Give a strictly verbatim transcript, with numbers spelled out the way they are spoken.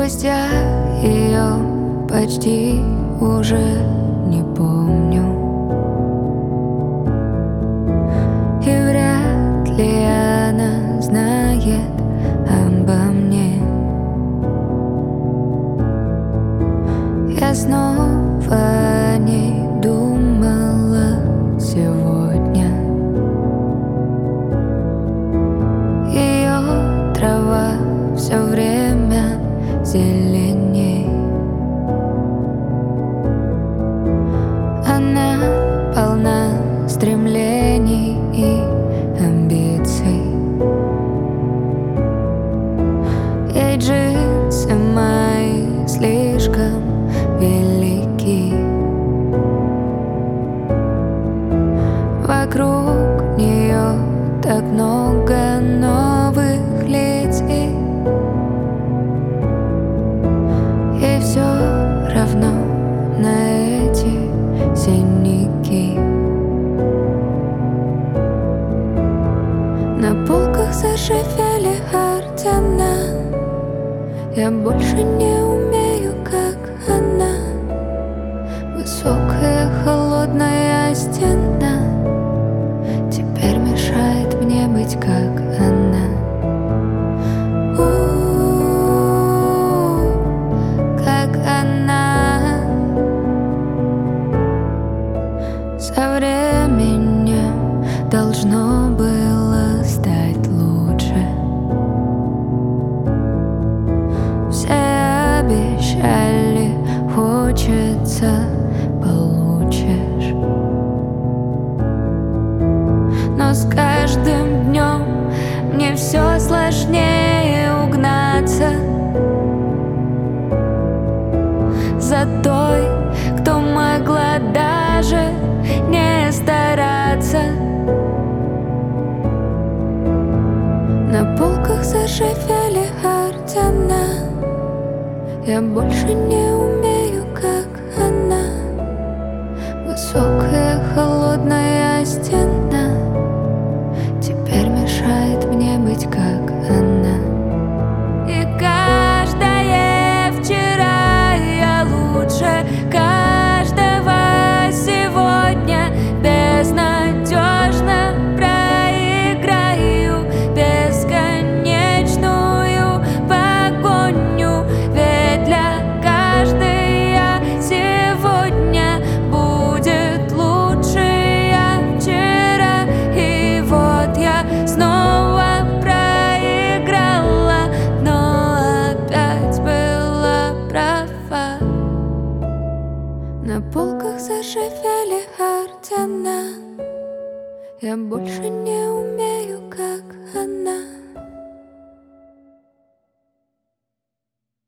Пусть я ее почти уже не помню, и вряд ли она знает обо мне. Я снова о ней думала сегодня. Ее трава все время зеленей. Она полна стремлений и амбиций. Ей джинсы мои слишком велики. Вокруг нее так много новых лиц, и ей все равно на эти синяки. На полках зашивели ордена. Я больше не умею, как она. Высокая холодная стена теперь мешает мне быть, как она. У-у-у, как она. Со временем должно было стать лучше. Все обещали, хочется, получишь. Но с каждым днем мне все сложнее угнаться за той, кто могла даже не стараться. На полках зашивели ордена. Я больше не умею, как она. Высокая холодная стена теперь мешает мне быть, как она. И каждое вчера я лучше каждого сегодня. Безнадежно проиграю бесконечную погоню. Ведь для каждой я сегодня будет лучше я вчера. И вот я снова проиграла, но опять была права. На полках зашивели ордена. Я больше не умею, как она.